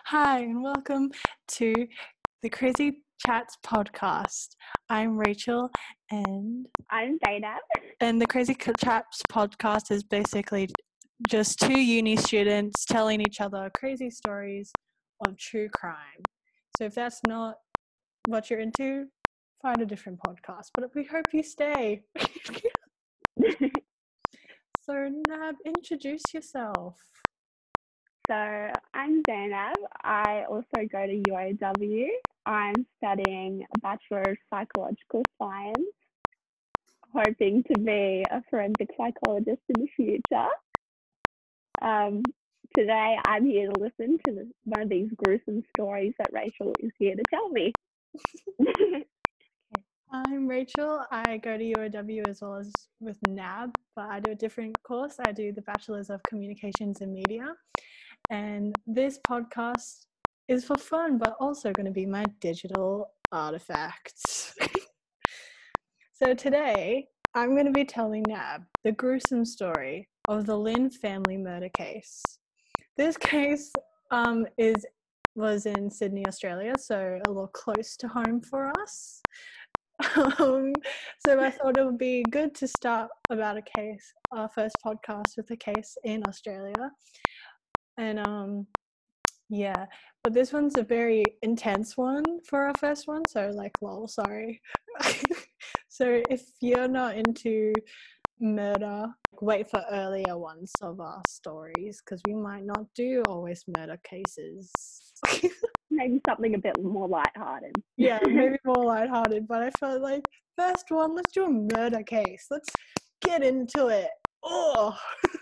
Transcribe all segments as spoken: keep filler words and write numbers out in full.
Hi, and welcome to the Crazy Chats podcast. I'm Rachel, and I'm Zainab. and the Crazy Chats podcast is basically just two uni students telling each other crazy stories of true crime. So if that's not what you're into, find a different podcast. But we hope you stay. So Nab, introduce yourself. So I'm Zainab. I also go to U O W. I'm studying a Bachelor of Psychological Science, hoping to be a forensic psychologist in the future. Um, today I'm here to listen to the, one of these gruesome stories that Rachel is here to tell me. I'm Rachel. I go to U O W as well as with N A B, but I do a different course. I do the Bachelor's of Communications and Media. And this podcast is for fun, but also going to be my digital artifacts. So today, I'm going to be telling N A B the gruesome story of the Lynn family murder case. This case um, is was in Sydney, Australia, so a little close to home for us. Um, so I thought it would be good to start about a case, our first podcast with a case in Australia. And um, yeah, but this one's a very intense one for our first one, so like, lol, sorry. So if you're not into murder, wait for earlier ones of our stories, because we might not do always murder cases. Maybe something a bit more lighthearted. Yeah, maybe more lighthearted, but I felt like, first one, let's do a murder case. Let's get into it. Oh.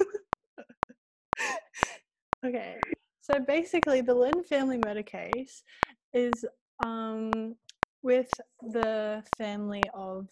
Okay, so basically the Lynn family murder case is um, with the family of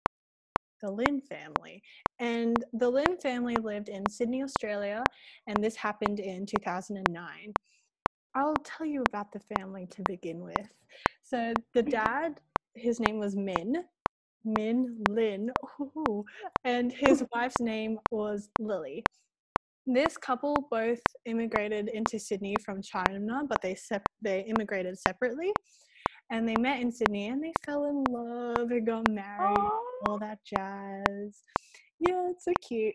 the Lynn family. And the Lynn family lived in Sydney, Australia, and this happened in two thousand nine. I'll tell you about the family to begin with. So the dad, his name was Min, Min Lynn, ooh, and his wife's name was Lily. This couple both immigrated into Sydney from China, but they sep- they immigrated separately, and they met in Sydney, and they fell in love and got married, Aww. all that jazz. Yeah, it's so cute.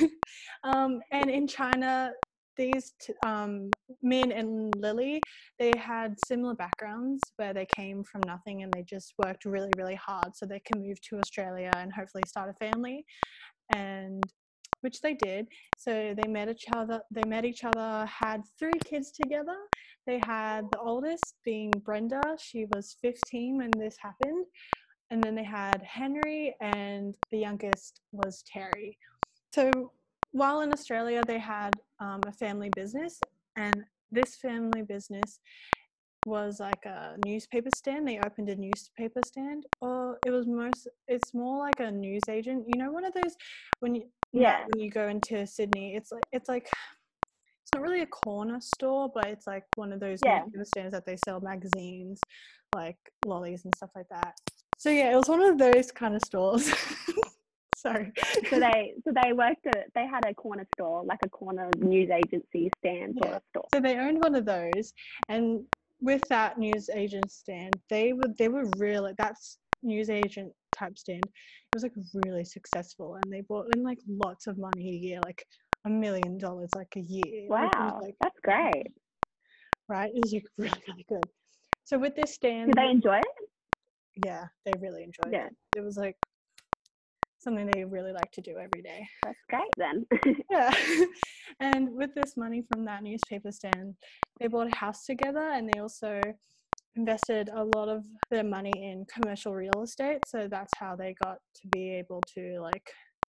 um, and in China, these t- um, Min and Lily, they had similar backgrounds where they came from nothing and they just worked really, really hard so they can move to Australia and hopefully start a family, and which they did. So they met each other. They met each other, had three kids together. They had the oldest being Brenda. She was fifteen when this happened. And then they had Henry, and the youngest was Terry. So while in Australia, they had um, a family business, and this family business was like a newspaper stand. They opened a newspaper stand, or it was most, it's more like a news agent. You know, one of those, when you, Yeah. when you go into Sydney, it's like, it's like, it's not really a corner store, but it's like one of those Yeah. newspaper stands that they sell magazines, like lollies and stuff like that. So yeah, it was one of those kind of stores. Sorry. So they so they worked at they had a corner store, like a corner news agency stand Yeah. or a store. So they owned one of those, and with that news agent stand, they were they were really, that's news agent type stand. It was like really successful, and they brought in like lots of money a year, like a million dollars like a year. Like, it was Wow, like, that's great. right? It was like really, really good. So with this stand, Did they enjoy it? yeah, they really enjoyed Yeah. it. It was like something they really like to do every day. That's great then. Yeah. And with this money from that newspaper stand, they bought a house together, and they also invested a lot of their money in commercial real estate. So that's how they got to be able to like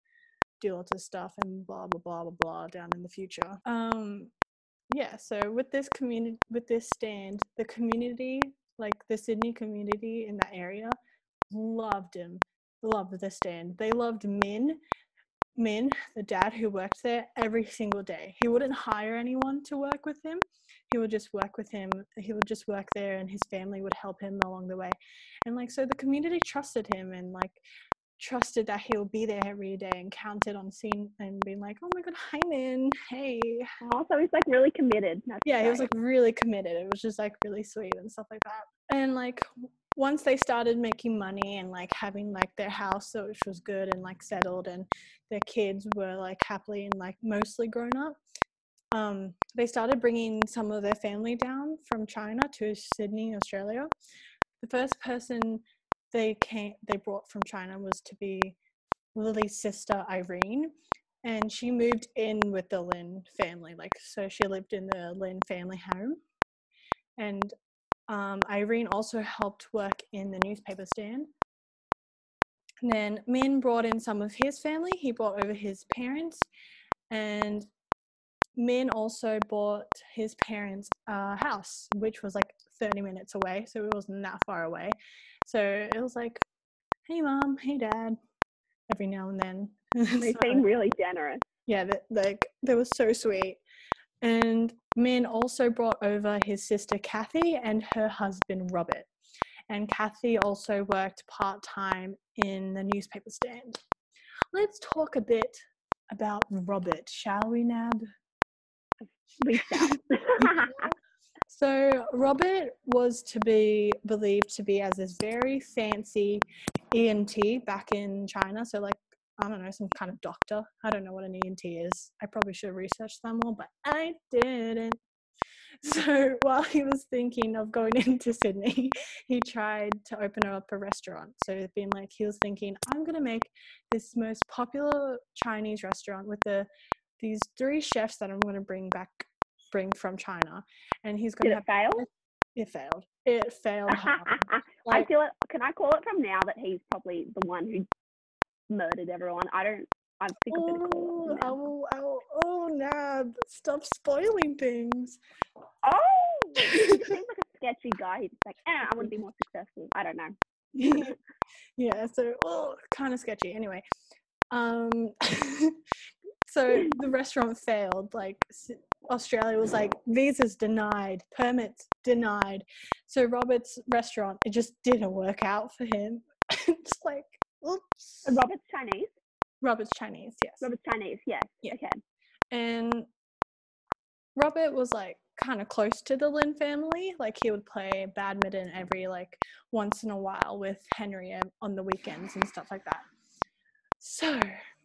do lots of stuff and blah blah blah blah blah down in the future. Um yeah, so with this community, with this stand, the community, like the Sydney community in that area, loved him, loved the stand. They loved Min, Min, the dad who worked there every single day. He wouldn't hire anyone to work with him. He would just work with him. He would just work there, and his family would help him along the way. And like, so the community trusted him, and like, trusted that he'll be there every day and counted on seeing and being like, oh my god, hi Min, hey. Oh, so he's like really committed. That's yeah, great. he was like really committed. It was just like really sweet and stuff like that. And like once they started making money and like having like their house, so which was good and like settled, and their kids were like happily and like mostly grown up, um, they started bringing some of their family down from China to Sydney, Australia. The first person they came they brought from China was to be Lily's sister Irene, and she moved in with the Lin family. Like, so she lived in the Lin family home, and um, Irene also helped work in the newspaper stand. And then Min brought in some of his family. He brought over his parents, and Min also bought his parents a house, which was like thirty minutes away, so it wasn't that far away. So it was like, hey mom, hey dad, every now and then. They So, seem really generous. yeah, that, like they were so sweet. And Min also brought over his sister Kathy and her husband Robert. And Kathy also worked part-time in the newspaper stand. Let's talk a bit about Robert, shall we, Nab? We shall. So Robert was to be believed to be as this very fancy E N T back in China. So like, I don't know, some kind of doctor. I don't know what an E N T is. I probably should have researched that more, but I didn't. So while he was thinking of going into Sydney, he tried to open up a restaurant. So it's been like, he was thinking, I'm going to make this most popular Chinese restaurant with the these three chefs that I'm going to bring back, bring from China. And he's going Did to it fail? It failed. It failed hard. I feel it. Can I call it from now that he's probably the one who murdered everyone? I don't. I think I'm gonna call it. Oh, I will, I will, oh, Nab, stop spoiling things. Oh, he seems like a sketchy guy. He's like, eh, I want to be more successful. I don't know. Yeah, so oh, kind of sketchy. Anyway, um, so the restaurant failed. Like Australia was like, visas denied, permits denied. So Robert's restaurant, it just didn't work out for him. It's like, oops. Robert's Chinese. Robert's Chinese, yes. Robert's Chinese, yes. Yeah. Okay. And Robert was like kind of close to the Lin family. Like he would play badminton every like once in a while with Henry on the weekends and stuff like that. So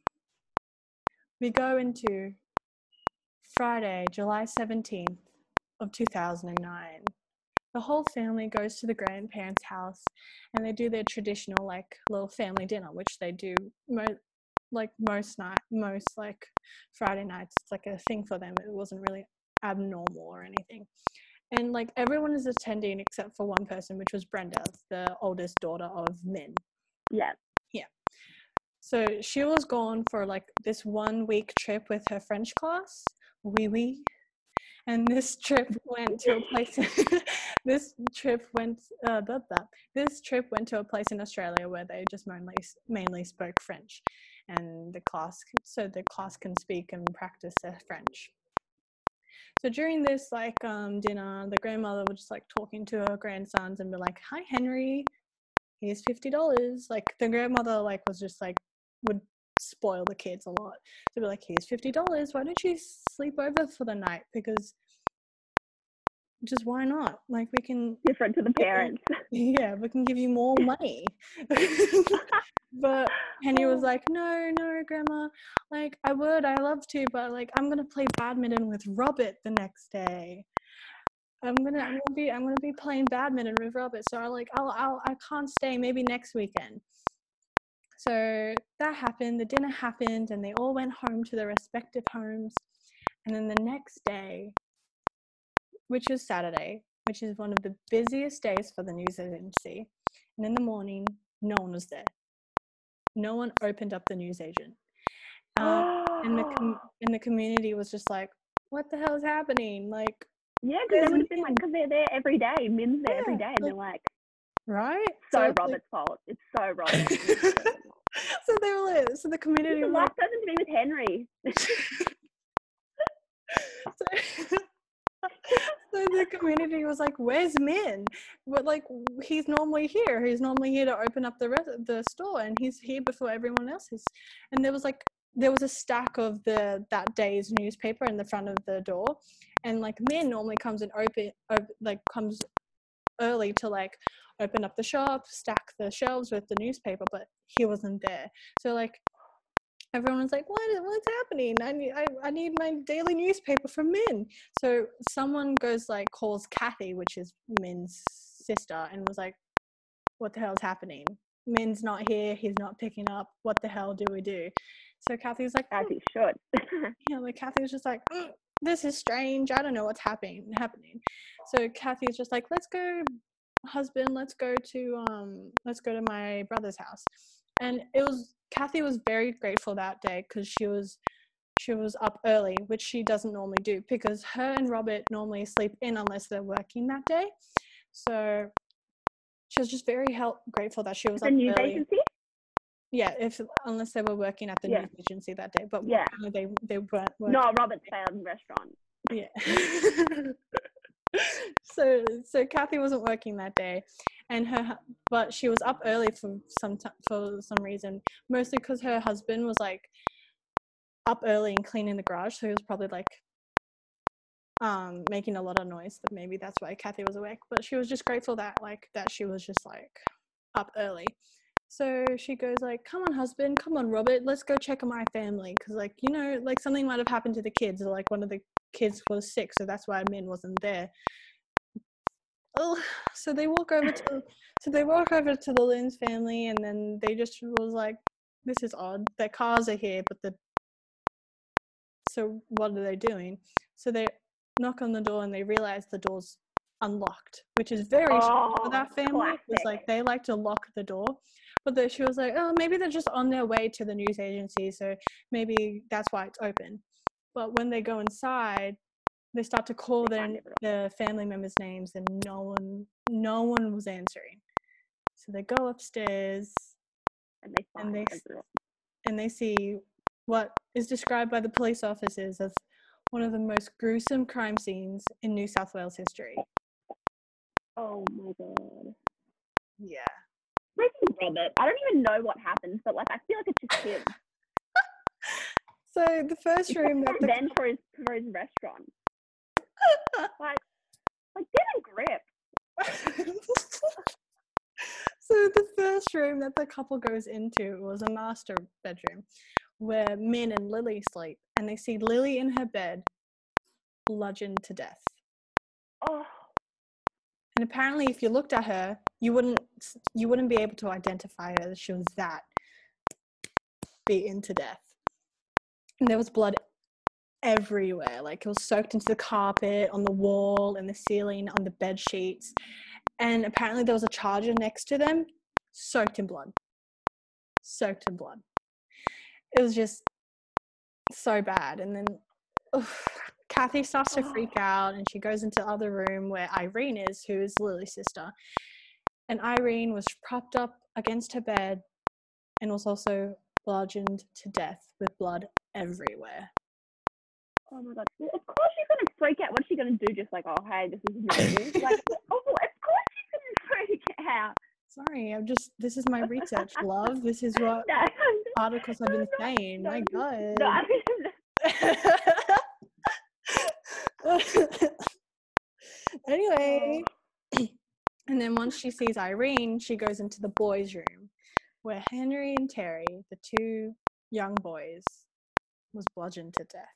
we go into Friday, July seventeenth of two thousand nine. The whole family goes to the grandparents' house and they do their traditional like little family dinner, which they do mo- like most night, most like Friday nights. It's like a thing for them. It wasn't really abnormal or anything. And like everyone is attending except for one person, which was Brenda, the oldest daughter of Min. Yeah. Yeah. So she was gone for like this one week trip with her French class, wee wee. And this trip went to a place. this trip went. Uh, blah, blah. This trip went to a place in Australia where they just mainly mainly spoke French, and the class so the class can speak and practice their French. So during this like um, dinner, the grandmother was just like talking to her grandsons and be like, "Hi Henry, here's fifty dollars." Like the grandmother like was just like would spoil the kids a lot. So be like, here's fifty dollars. Why don't you sleep over for the night? Because just why not? Like we can different to the parents. Yeah, we can give you more money. But Henry was like, no, no, Grandma. Like I would, I love to, but like I'm gonna play badminton with Robert the next day. I'm gonna, I'm gonna be, I'm gonna be playing badminton with Robert. So I like, I'll, I'll, I can't stay. Maybe next weekend. So that happened. The dinner happened, and they all went home to their respective homes. And then the next day, which is Saturday, which is one of the busiest days for the news agency, and in the morning, no one was there. No one opened up the news agent, um, and the com- and the community was just like, "What the hell is happening?" Like, yeah, because they would have been like, because they're there every day, Min's there yeah, every day, and like, they're like, right? So, so Robert's like, fault. It's so Robert. So they were like, so the community He's the was last like, person to be with Henry. so, So the community was like, "Where's Min? But like, he's normally here. He's normally here to open up the rest the store, and he's here before everyone else is." And there was like, there was a stack of the that day's newspaper in the front of the door, and like Min normally comes and open, op- like comes early to like open up the shop, stack the shelves with the newspaper, but he wasn't there. So like, everyone was like, what, what's happening? I need, I, I need my daily newspaper from Min. So someone goes like, calls Kathy, which is Min's sister, and was like, what the hell's happening? Min's not here. He's not picking up. What the hell do we do? So Kathy's like, as mm. he should. Yeah, like Kathy was just like, mm, this is strange. I don't know what's happening. Happening. So Kathy's just like, let's go, husband. Let's go to um, let's go to my brother's house. And it was Kathy was very grateful that day because she was she was up early, which she doesn't normally do because her and Robert normally sleep in unless they're working that day. So she was just very help, grateful that she was The up news early. agency? Yeah, if unless they were working at the Yeah. news agency that day, but Yeah. they they weren't working. No, Robert's failed restaurant. Yeah. so so Kathy wasn't working that day, and her but she was up early for some t- for some reason, mostly because her husband was like up early and cleaning the garage, so he was probably like um making a lot of noise. But maybe that's why Kathy was awake. But she was just grateful that like that she was just like up early. So she goes like, come on, husband, come on, Robert, let's go check on my family. Because, like, you know, like something might have happened to the kids. Or, like, one of the kids was sick, so that's why Min wasn't there. Oh, so they walk over to, so they walk over to the Lynn's family, and then they just was like, this is odd. Their cars are here, but the, so what are they doing? So they knock on the door, and they realize the door's unlocked, which is very oh, for that family. It was like they like to lock the door. But then she was like, oh, maybe they're just on their way to the news agency, so maybe that's why it's open. But when they go inside, they start to call their the family members' names, and no one, no one was answering. So they go upstairs, and they find and they, everyone. and they see what is described by the police officers as one of the most gruesome crime scenes in New South Wales history. Oh my god. Yeah. Freaking Robert. I don't even know what happens, but like I feel like it's just him. So the first room that the then for his for his restaurant. like like get a grip. So the first room that the couple goes into was a master bedroom where Min and Lily sleep, and they see Lily in her bed bludgeoned to death. Oh. And apparently if you looked at her, you wouldn't you wouldn't be able to identify her, that she was that beaten to death. And there was blood everywhere, like it was soaked into the carpet, on the wall, in the ceiling, on the bed sheets. And apparently there was a charger next to them, soaked in blood. Soaked in blood. It was just so bad. And then oof, Kathy starts to freak out, and she goes into the other room where Irene is, who is Lily's sister. And Irene was propped up against her bed and was also bludgeoned to death with blood everywhere. Oh my god. Well, of course she's going to freak out. What's she going to do? Just like, oh, hey, this is no news? Like, oh, of course she's going to freak out. Sorry, I'm just, this is my research, love. This is what no, articles have been no, saying. No, my god. No. Anyway. Oh. And then once she sees Irene, she goes into the boys' room where Henry and Terry, the two young boys, was bludgeoned to death.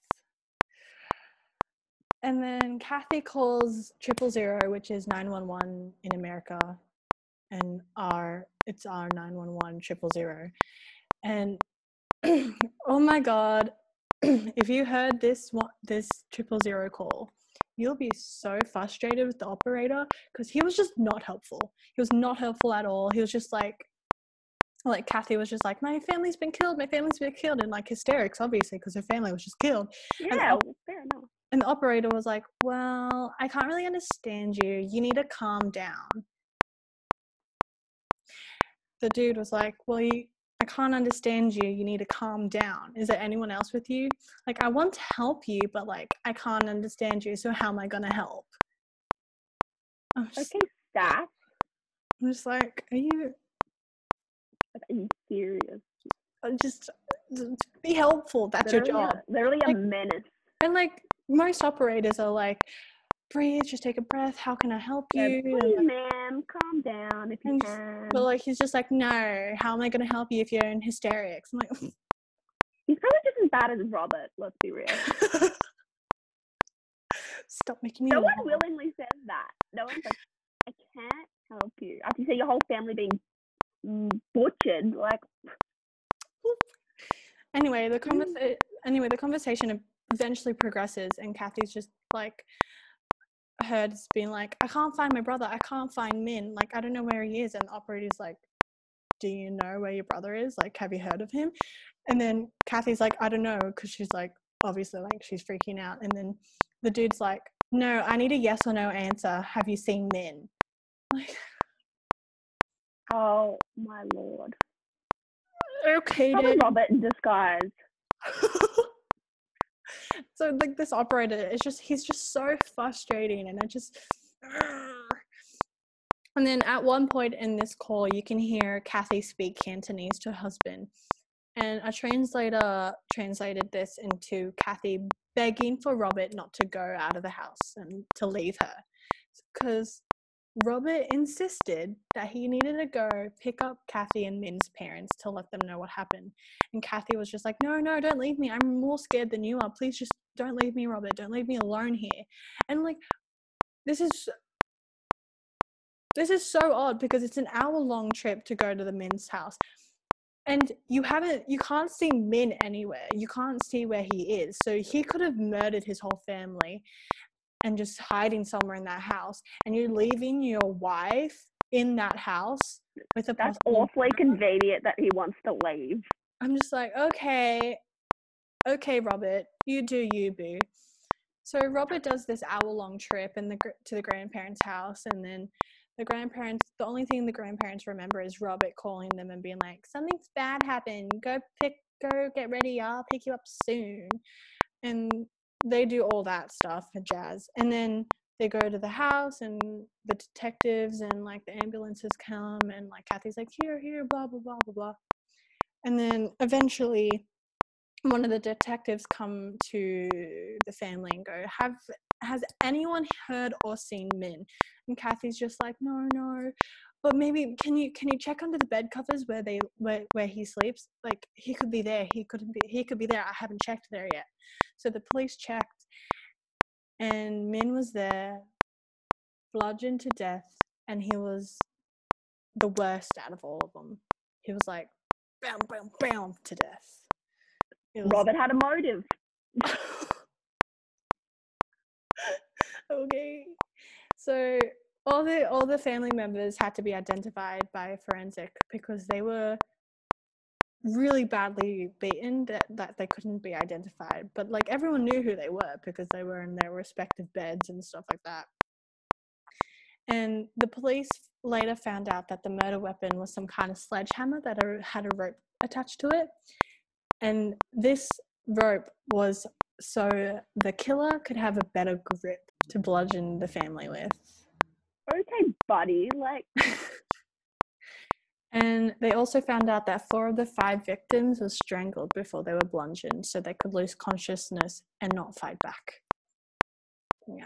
And then Kathy calls triple zero, which is nine one one in America, and our it's our nine one one triple zero. And oh my god, if you heard this this triple zero call, you'll be so frustrated with the operator because he was just not helpful. He was not helpful at all. He was just like, like Kathy was just like, my family's been killed, my family's been killed, and like hysterics, obviously, because her family was just killed. Yeah, op- fair enough. And the operator was like, well, I can't really understand you. You need to calm down. The dude was like, well, you, I can't understand you. You need to calm down. Is there anyone else with you? Like, I want to help you, but like, I can't understand you. So how am I going to help? I'm just, Okay, staff. I'm just like, are you, Are you serious? just, just be helpful. That's your Literally, job. a, literally a Like, menace. And like, most operators are like, breathe, just take a breath. How can I help Yeah, you? please, And, like, ma'am, calm down if you and just, can. but like, he's just like, no, how am I going to help you if you're in hysterics? I'm like, He's probably just as bad as Robert, let's be real. stop making me No laugh. one willingly says that. No one's like, I can't help you. After you see your whole family being butchered, like. Anyway, the conversa- anyway, the conversation eventually progresses, and Kathy's just like, heard's being like, I can't find my brother. I can't find Min. Like, I don't know where he is. And the operator's like, do you know where your brother is? Like, have you heard of him? And then Kathy's like, I don't know, because she's like, obviously, like, she's freaking out. And then the dude's like, no, I need a yes or no answer. Have you seen Min? Like, oh my lord. Okay, Probably dude. Robert in disguise. So like, this operator is just, he's just so frustrating, and I just, and then at one point in this call, you can hear Kathy speak Cantonese to her husband, and a translator translated this into Kathy begging for Robert not to go out of the house and to leave her, because Robert insisted that he needed to go pick up Kathy and Min's parents to let them know what happened. And Kathy was just like, no, no, don't leave me. I'm more scared than you are. Please just don't leave me, Robert. Don't leave me alone here. And like, this is, this is so odd, because it's an hour long trip to go to the Min's house. And you haven't, you can't see Min anywhere. You can't see where he is. So he could have murdered his whole family and just hiding somewhere in that house, and you're leaving your wife in that house with a That's possible awfully murder? convenient that he wants to leave. I'm just like, okay, okay, Robert, you do you, boo. So Robert does this hour-long trip and the to the grandparents' house, and then the grandparents, the only thing the grandparents remember is Robert calling them and being like, something's bad happened. Go pick, go get ready. I'll pick you up soon. And they do all that stuff and jazz. And then they go to the house, and the detectives and like the ambulances come, and like Kathy's like, here, here, blah, blah, blah, blah, blah. And then eventually one of the detectives come to the family and go, have has anyone heard or seen Min? And Kathy's just like, no, no. But maybe can you can you check under the bed covers where they where, where he sleeps? Like, he could be there. He couldn't be he could be there. I haven't checked there yet. So the police checked, and Min was there, bludgeoned to death, and he was the worst out of all of them. He was like, bam, bam, bam, to death. It was Robert had a motive. Okay. So all the all the family members had to be identified by forensic, because they were really badly beaten that, that they couldn't be identified. But like, everyone knew who they were because they were in their respective beds and stuff like that. And the police later found out that the murder weapon was some kind of sledgehammer that had a rope attached to it. And this rope was so the killer could have a better grip to bludgeon the family with. Okay, buddy, like. And they also found out that four of the five victims were strangled before they were bludgeoned, so they could lose consciousness and not fight back. Yeah.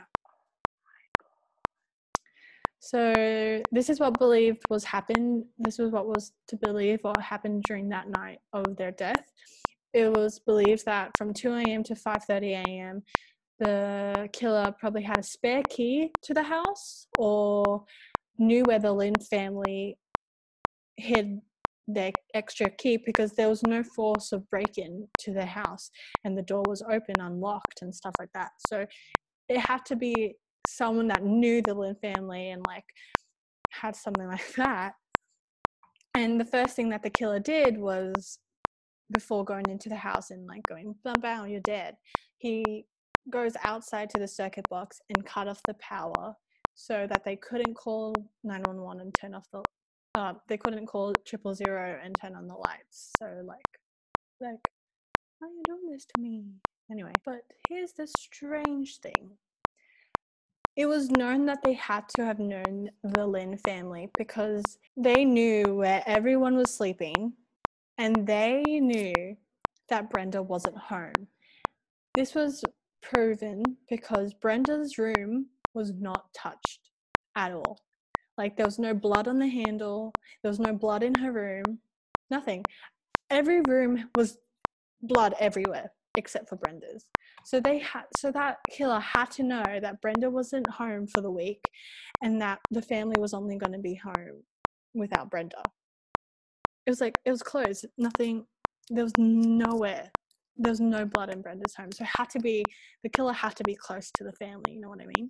So this is what believed was happened. This was what was to believe what happened during that night of their death. It was believed that from two a.m. to five thirty a.m., the killer probably had a spare key to the house, or knew where the Lynn family hid their extra key, because there was no force of break-in to their house, and the door was open, unlocked, and stuff like that. So it had to be someone that knew the Lynn family and like had something like that. And the first thing that the killer did was, before going into the house and like going, bam, bam, you're dead, he goes outside to the circuit box and cut off the power so that they couldn't call nine one one and turn off the uh, they couldn't call triple zero and turn on the lights. So like, like, why are you doing this to me? Anyway, but here's the strange thing. It was known that they had to have known the Lynn family because they knew where everyone was sleeping and they knew that Brenda wasn't home. This was proven because Brenda's room was not touched at all. Like, there was no blood on the handle, there was no blood in her room, nothing. Every room was blood everywhere except for Brenda's. So they had, so that killer had to know that Brenda wasn't home for the week and that the family was only going to be home without Brenda. It was like, it was closed. Nothing, there was nowhere. There was no blood in Brenda's home. So it had to be, the killer had to be close to the family. You know what I mean?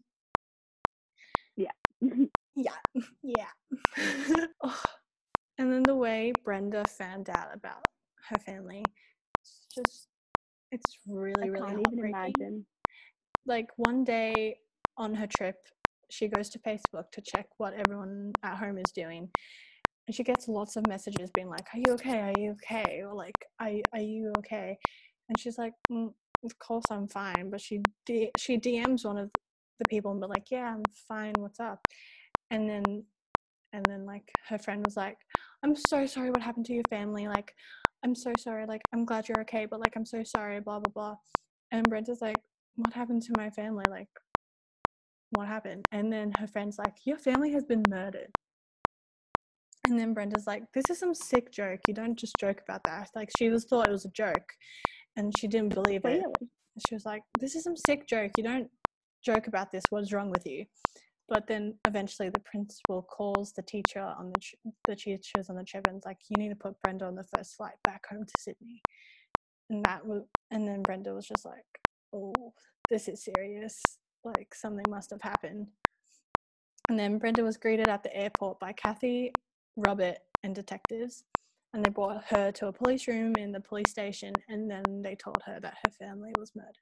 Yeah. Yeah. Yeah. Oh. And then the way Brenda found out about her family, it's just, it's really, I really can't even heartbreaking. imagine. Like, one day on her trip, she goes to Facebook to check what everyone at home is doing. And she gets lots of messages being like, are you okay? Are you okay? Or like, are, are you okay? And she's like, mm, of course I'm fine. But she D- she D Ms one of the people and be like, yeah, I'm fine. What's up? And then, and then like her friend was like, I'm so sorry what happened to your family. Like, I'm so sorry. Like, I'm glad you're okay. But like, I'm so sorry, blah, blah, blah. And Brenda's like, what happened to my family? Like, what happened? And then her friend's like, your family has been murdered. And then Brenda's like, this is some sick joke. You don't just joke about that. Like, she was thought it was a joke and she didn't believe Really? it. She was like, this is some sick joke. You don't joke about this. What's wrong with you? But then eventually the principal calls the teacher on the, ch- the teachers on the trip and is like, you need to put Brenda on the first flight back home to Sydney. And that was, and then Brenda was just like, oh, this is serious. Like, something must have happened. And then Brenda was greeted at the airport by Kathy, Robert, and detectives. And they brought her to a police room in the police station, and then they told her that her family was murdered.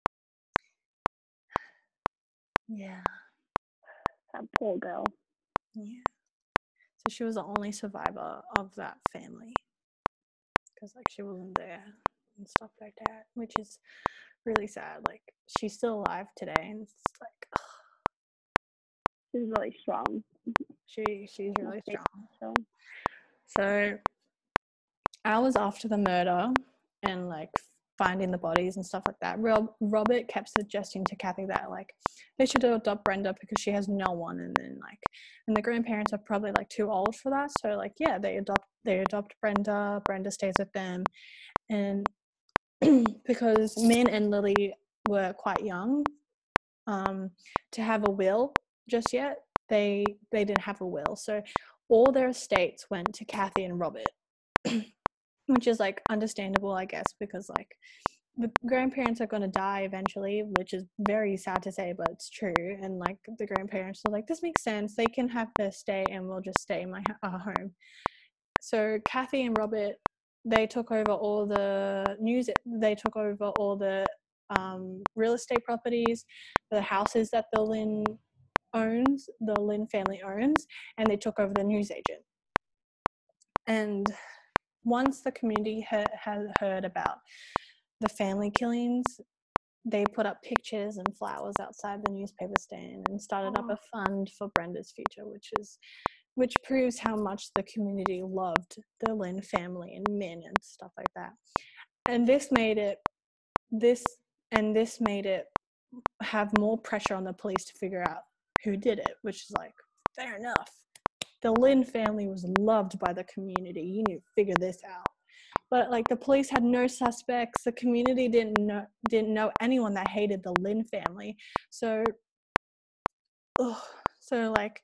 Yeah. That poor girl. Yeah. So she was the only survivor of that family. Because, like, she wasn't there and stuff like that, which is really sad. Like, she's still alive today, and it's like, ugh. She's really strong. She, she's really strong. So, So hours after the murder and like finding the bodies and stuff like that, Rob, Robert kept suggesting to Kathy that like they should adopt Brenda because she has no one, and then like, and the grandparents are probably like too old for that. So like, yeah, they adopt they adopt Brenda. Brenda stays with them, and because Min and Lily were quite young um, to have a will just yet, they they didn't have a will, so all their estates went to Kathy and Robert. Which is like understandable, I guess, because like the grandparents are going to die eventually, which is very sad to say, but it's true. And like the grandparents are like, this makes sense, they can have their stay and we'll just stay in my uh, home. So Kathy and Robert, they took over all the news, they took over all the um, real estate properties, the houses that the Lynn owns, the Lynn family owns, and they took over the newsagent. And once the community had heard about the family killings, they put up pictures and flowers outside the newspaper stand and started oh. up a fund for Brenda's future, which is, which proves how much the community loved the Lynn family and Min and stuff like that. And this made it, this and this made it have more pressure on the police to figure out who did it, which is like, fair enough. The Lynn family was loved by the community. You need to figure this out. But like the police had no suspects. The community didn't know didn't know anyone that hated the Lynn family. So, ugh, so like,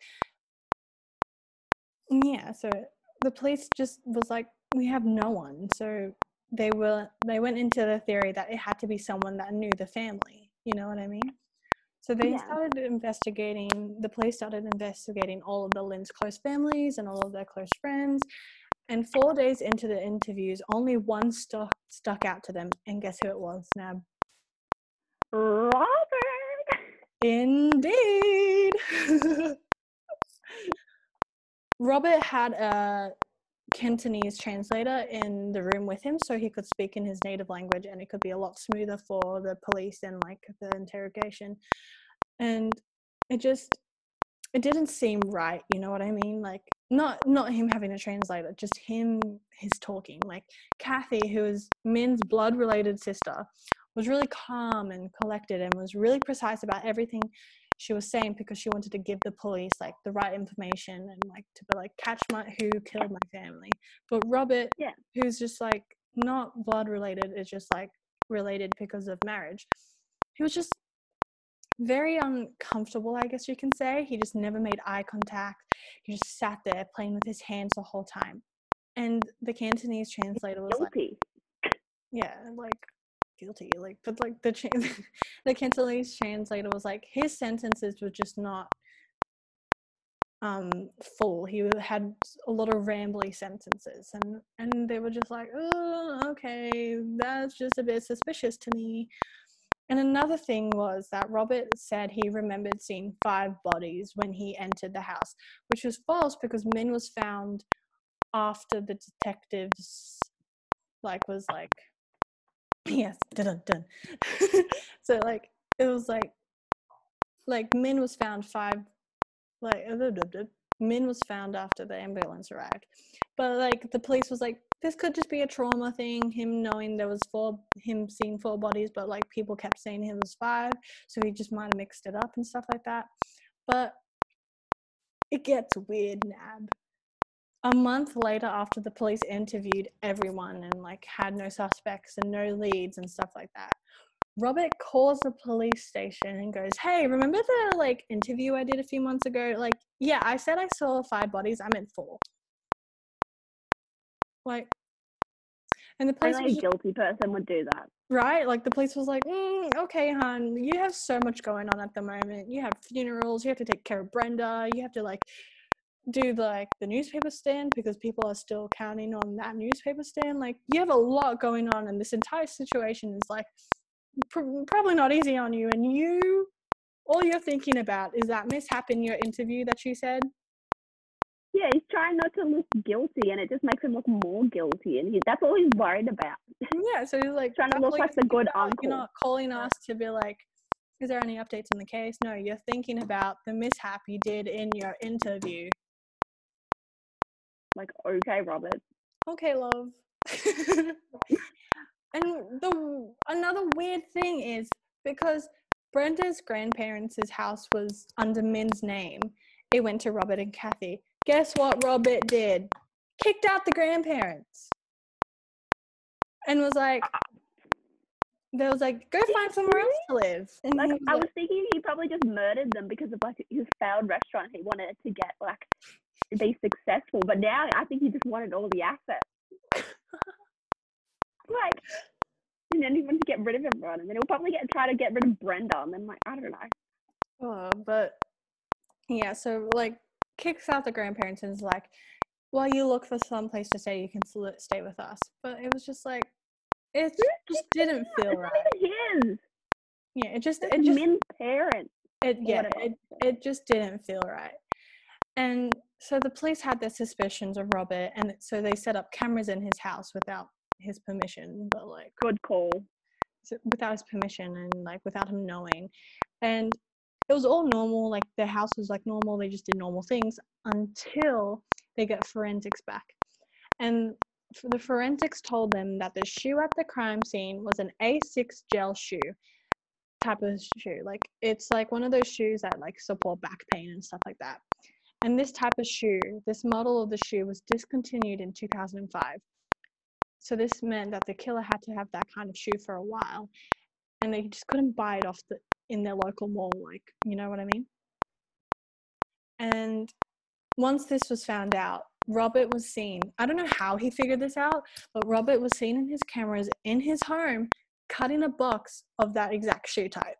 yeah. So the police just was like, we have no one. So they were they went into the theory that it had to be someone that knew the family. You know what I mean? So they yeah. started investigating, the police started investigating all of the Lynn's close families and all of their close friends. And four days into the interviews, only one stuck, stuck out to them. And guess who it was, Nab? Robert! Indeed! Robert had a Cantonese translator in the room with him so he could speak in his native language, and it could be a lot smoother for the police and like the interrogation. And it just it didn't seem right, you know what I mean? Like not not him having a translator, just him his talking. Like Kathy, who is Min's blood related sister, was really calm and collected and was really precise about everything she was saying because she wanted to give the police like the right information and like to be like catch my who killed my family. But Robert, Yeah. who's just like not blood related, is just like related because of marriage. He was just very uncomfortable, I guess you can say. He just never made eye contact. He just sat there playing with his hands the whole time. And the Cantonese translator was Guilty. like, yeah, like guilty, like, but like the cha- the Cantonese translator was like, his sentences were just not um full. He had a lot of rambly sentences, and and they were just like, oh, okay, that's just a bit suspicious to me. And another thing was that Robert said he remembered seeing five bodies when he entered the house, which was false because Min was found after the detectives like was like, yes, dun dun. So like it was like like Min was found five like Min was found after the ambulance arrived, but like the police was like, this could just be a trauma thing, him knowing there was four, him seeing four bodies, but like people kept saying it was five, so he just might have mixed it up and stuff like that. But it gets weird, Nab. A month later, after the police interviewed everyone and like had no suspects and no leads and stuff like that, Robert calls the police station and goes, hey, remember the like interview I did a few months ago? Like, yeah, I said I saw five bodies, I meant four. Like, and the police Only was a guilty person would do that. Right? Like the police was like, mm, okay, hon, you have so much going on at the moment. You have funerals, you have to take care of Brenda, you have to like do the, like the newspaper stand because people are still counting on that newspaper stand. Like you have a lot going on, and this entire situation is like pr- probably not easy on you. And you, all you're thinking about is that mishap in your interview that you said. Yeah, he's trying not to look guilty, and it just makes him look more guilty, and he, that's all he's worried about. Yeah, so he's like trying to look like the good about. uncle. You're not calling us to be like, is there any updates in the case? No, you're thinking about the mishap you did in your interview. Like, okay, Robert. Okay, love. And the another weird thing is because Brenda's grandparents' house was under Min's name, it went to Robert and Kathy. Guess what Robert did? Kicked out the grandparents. And was like, they was like, go find somewhere else to live. And like, was I like, was thinking he probably just murdered them because of like his failed restaurant. He wanted it to get like be successful, but now I think he just wanted all the assets. Like, and then he wanted to get rid of everyone, and then he'll probably get try to get rid of Brenda, and then like I don't know. Oh, but yeah, so like kicks out the grandparents and is like, well, you look for some place to stay, you can stay with us. But it was just like, it just didn't feel it's right. Not even his. Yeah, it just it's it just Min's parents. It yeah, it it just didn't feel right. And so the police had their suspicions of Robert, and so they set up cameras in his house without his permission, but like good call. Without his permission and like without him knowing. And it was all normal, like their house was like normal, they just did normal things until they get forensics back. And the forensics told them that the shoe at the crime scene was an A six gel shoe type of shoe. Like it's like one of those shoes that like support back pain and stuff like that. And this type of shoe, this model of the shoe was discontinued in two thousand five. So this meant that the killer had to have that kind of shoe for a while, and they just couldn't buy it off the in their local mall, like, you know what I mean? And once this was found out, Robert was seen, I don't know how he figured this out, but Robert was seen in his cameras in his home cutting a box of that exact shoe type.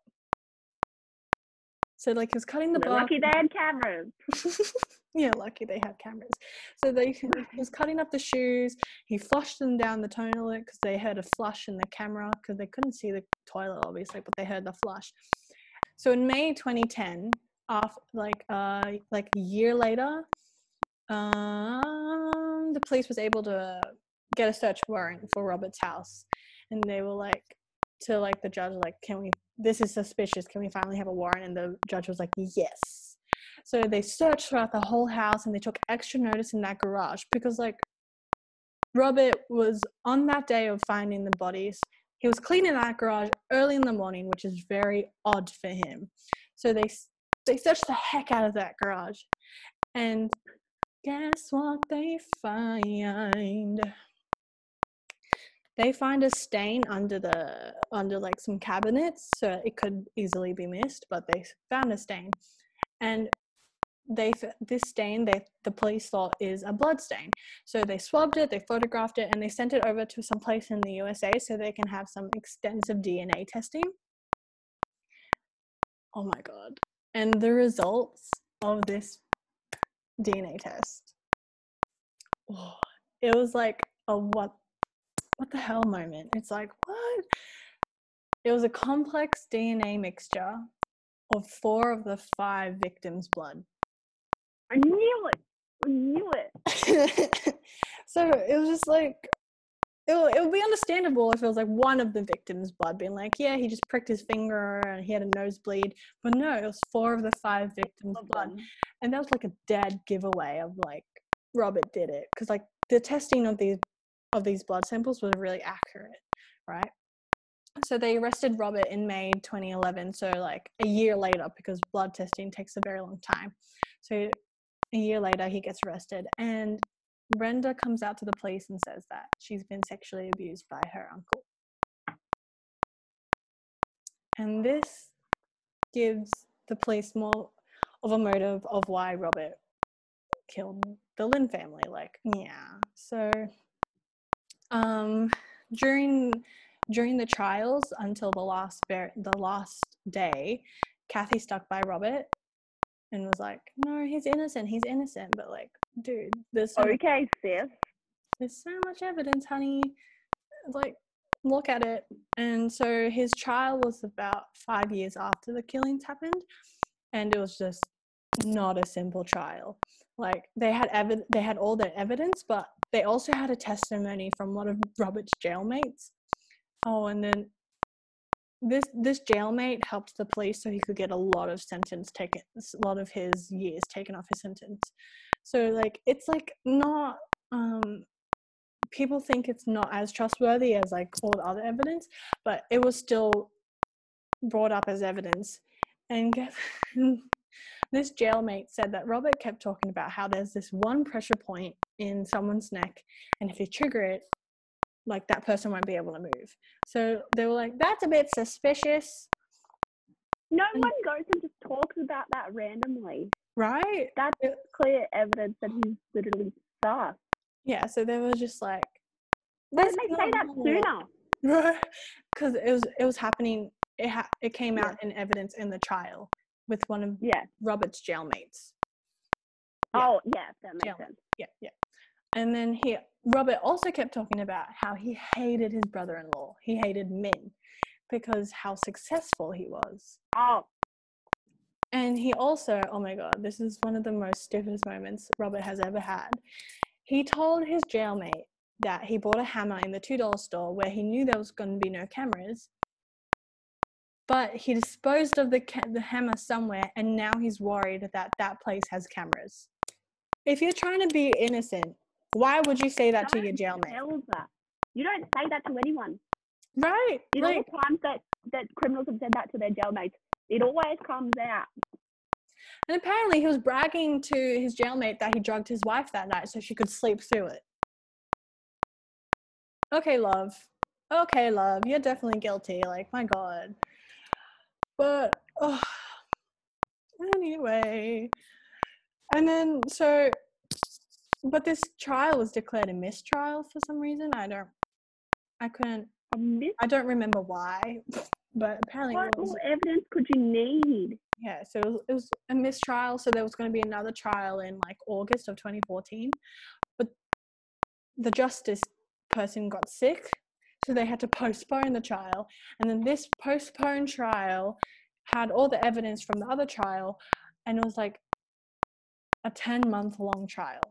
So like he was cutting the They're box. Lucky they had cameras. Yeah, lucky they had cameras. So they he was cutting up the shoes. He flushed them down the toilet because they heard a flush in the camera because they couldn't see the toilet obviously, but they heard the flush. So in May twenty ten, after like uh like a year later, um, the police was able to get a search warrant for Robert's house, and they were like, to like the judge, like, can we, this is suspicious, can we finally have a warrant? And the judge was like, yes. So they searched throughout the whole house, and they took extra notice in that garage because, like, Robert was, on that day of finding the bodies, he was cleaning that garage early in the morning, which is very odd for him. So they they searched the heck out of that garage, and guess what they find? They find a stain under the under like some cabinets, so it could easily be missed, but they found a stain, and they this stain they the police thought is a blood stain. So they swabbed it, they photographed it, and they sent it over to some place in the U S A so they can have some extensive D N A testing. Oh my god. And the results of this D N A test, oh, it was like a what what the hell moment. It's like, what? It was a complex D N A mixture of four of the five victims' blood. I knew it. I knew it. So it was just like, it would, it would be understandable if it was like one of the victims' blood being like, yeah, he just pricked his finger and he had a nosebleed. But no, it was four of the five victims' blood. And that was like a dead giveaway of like, Robert did it. Because like the testing of these of these blood samples was really accurate, right? So they arrested Robert in May twenty eleven, so like a year later, because blood testing takes a very long time. So a year later, he gets arrested, and Brenda comes out to the police and says that she's been sexually abused by her uncle. And this gives the police more of a motive of why Robert killed the Lynn family. Like, yeah. So um, during during the trials until the last the last day, Kathy stuck by Robert and was like, no, he's innocent, he's innocent. But like, dude, there's so okay, much, sis. There's so much evidence, honey. Like, look at it. And so his trial was about five years after the killings happened, and it was just not a simple trial. Like, they had ev- they had all their evidence, but they also had a testimony from one of Robert's jailmates. Oh, and then this this jailmate helped the police so he could get a lot of sentence taken, a lot of his years taken off his sentence. So like, it's like not um people think it's not as trustworthy as like all the other evidence, but it was still brought up as evidence. And guess, this jailmate said that Robert kept talking about how there's this one pressure point in someone's neck, and if you trigger it, like, that person won't be able to move. So they were like, that's a bit suspicious. No and, one goes and just talks about that randomly. Right? That's it, clear evidence that he's literally sus. Yeah, so they were just like, why didn't they say that sooner? Because it was it was happening. It ha- it came out yeah. in evidence in the trial with one of yeah. Robert's jailmates. Yeah. Oh yeah, that makes Jail- sense. Yeah, yeah. And then he Robert also kept talking about how he hated his brother-in-law. He hated Min because how successful he was. Oh. And he also, oh my God, this is one of the most stiffest moments Robert has ever had. He told his jailmate that he bought a hammer in the two dollar store where he knew there was going to be no cameras, but he disposed of the ca- the hammer somewhere, and now he's worried that that place has cameras. If you're trying to be innocent, why would you say that don't to your jailmate? Tell that. You don't say that to anyone. Right. You know like, the times that, that criminals have said that to their jailmates, it always comes out. And apparently he was bragging to his jailmate that he drugged his wife that night so she could sleep through it. Okay, love. Okay, love. You're definitely guilty. Like, my God. But, oh, anyway. And then, so, but this trial was declared a mistrial for some reason. I don't, I couldn't, I don't remember why, but apparently what it was. What evidence could you need? Yeah, so it was, it was a mistrial, so there was going to be another trial in, like, August of twenty fourteen. But the justice person got sick, so they had to postpone the trial. And then this postponed trial had all the evidence from the other trial, and it was like a ten month long trial.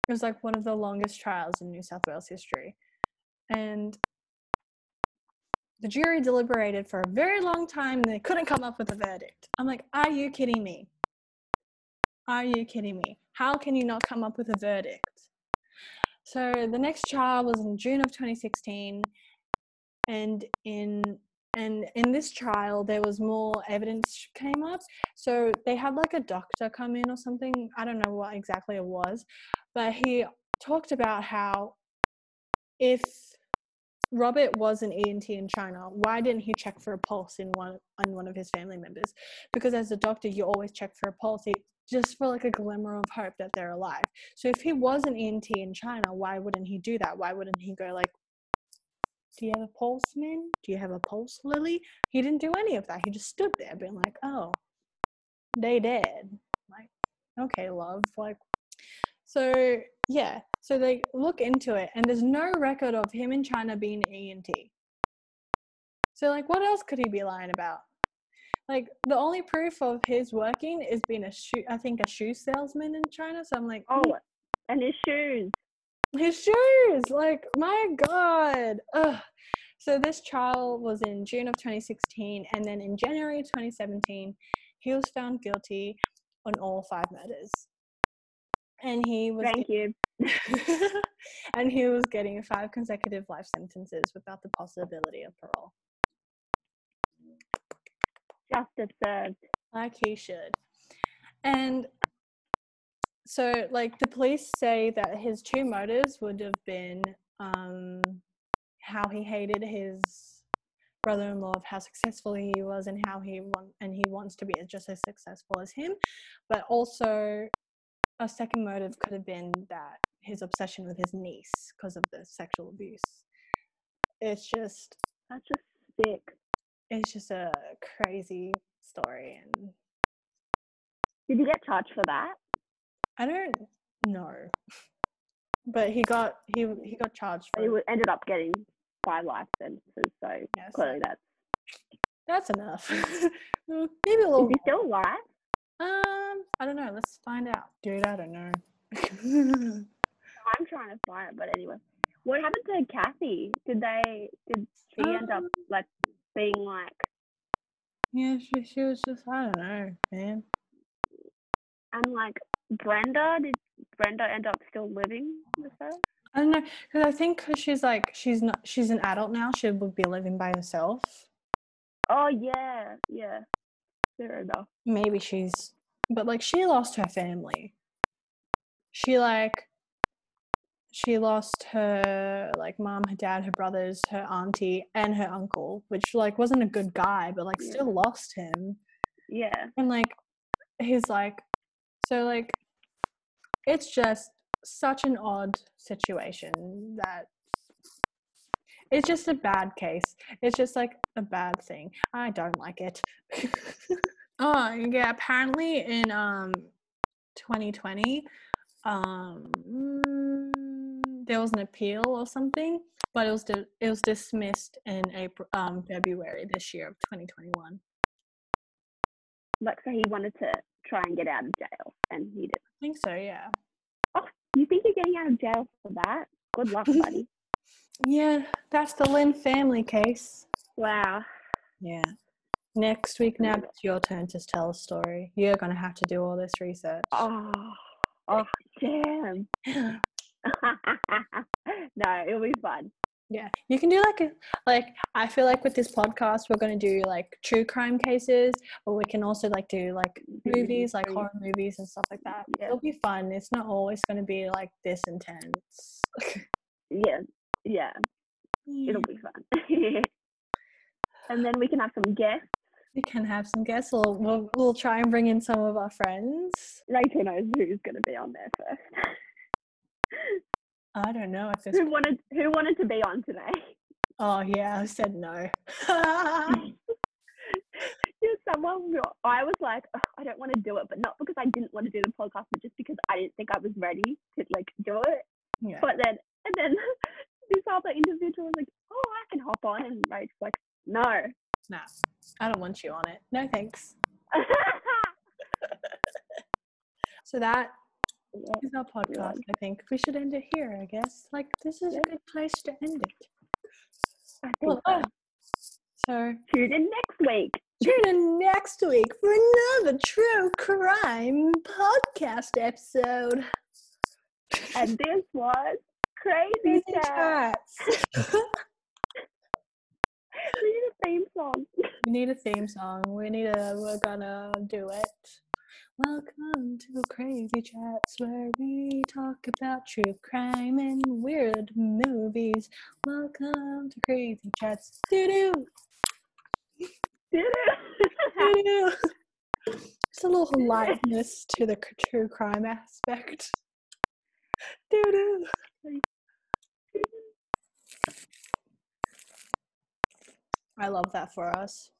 It was like one of the longest trials in New South Wales history. And the jury deliberated for a very long time and they couldn't come up with a verdict. I'm like, are you kidding me? Are you kidding me? How can you not come up with a verdict? So the next trial was in June of twenty sixteen, and in and in this trial there was more evidence came up. So they had like a doctor come in or something. I don't know what exactly it was, but he talked about how if Robert was an E M T in China, why didn't he check for a pulse in one on one of his family members? Because as a doctor, you always check for a pulse, just for like a glimmer of hope that they're alive. So if he was an E M T in China, why wouldn't he do that? Why wouldn't he go like, do you have a pulse, man? Do you have a pulse, Lily? He didn't do any of that. He just stood there being like, oh, they dead. Like, okay, love. Like, so yeah. So they look into it and there's no record of him in China being an E M T. So like, what else could he be lying about? Like, the only proof of his working is being a shoe, I think a shoe salesman in China. So I'm like, oh, and his shoes. His shoes, like, my God. Ugh. So this trial was in June of twenty sixteen, and then in January of twenty seventeen, he was found guilty on all five murders. And he was Thank getting, you. and he was getting five consecutive life sentences without the possibility of parole. Justice served. Like he should. And so, like, the police say that his two motives would have been um, how he hated his brother-in-law, of how successful he was, and how he want and he wants to be just as successful as him. But also, a second motive could have been that his obsession with his niece because of the sexual abuse. It's just That's just sick. It's just a crazy story, and did he get charged for that? I don't know, but he got he he got charged for He it. ended up getting five life sentences, so Yeah, so clearly that's that's enough. Maybe a little. Is he still alive? Um, I don't know. Let's find out, dude. I don't know. I'm trying to find it, but anyway, what happened to Kathy? Did they? Did she um, end up like being like? Yeah, she she was just I don't know, man. And like Brenda, did Brenda end up still living with her? I don't know, because I think cause she's like she's not she's an adult now. She would be living by herself. Oh yeah, yeah. Fair enough. Maybe she's, but like she lost her family. She like, she lost her like mom, her dad, her brothers, her auntie, and her uncle, which like wasn't a good guy, but like Yeah. still lost him. Yeah. And like, he's like, so like, it's just such an odd situation that it's just a bad case. It's just like a bad thing. I don't like it. Oh yeah, apparently in um twenty twenty, um there was an appeal or something, but it was di- it was dismissed in April, um February this year of twenty twenty-one. Like, so he wanted to try and get out of jail, and he did. I think so, yeah. Oh, you think you're getting out of jail for that? Good luck, buddy. Yeah, that's the Lynn family case. Wow. Yeah. Next week, Nab, it's your turn to tell a story. You're going to have to do all this research. Oh, oh, damn. No, it'll be fun. Yeah, you can do like a, like, I feel like with this podcast, we're going to do like true crime cases, but we can also like do like movies, like horror movies and stuff like that. Yeah. It'll be fun. It's not always going to be like this intense. Yeah, yeah. Yeah. It'll be fun. And then we can have some guests. We can have some guests. We'll, we'll, we'll try and bring in some of our friends. Rachel knows who's going to be on there first. I don't know if this... Who wanted, who wanted to be on today? Oh, yeah, I said no. Just someone, I was like, oh, I don't want to do it, but not because I didn't want to do the podcast, but just because I didn't think I was ready to like do it. Yeah. But then, and then this other individual was like, oh, I can hop on, and Rachel's like, no. No, I don't want you on it. No, thanks. So that Yeah. It's our podcast. I think we should end it here. I guess like this is Yeah. a good place to end it. I think Well, so. uh, so Tune in next week. tune in next week for another true crime podcast episode. And this was Crazy Crazy Chat. Chats. We need a theme song. We need a theme song. We need a. We're gonna do it. Welcome to Crazy Chats, where we talk about true crime and weird movies. Welcome to Crazy Chats. Doo doo. Doo doo. Just a little lightness to the true crime aspect. Doo doo. I love that for us.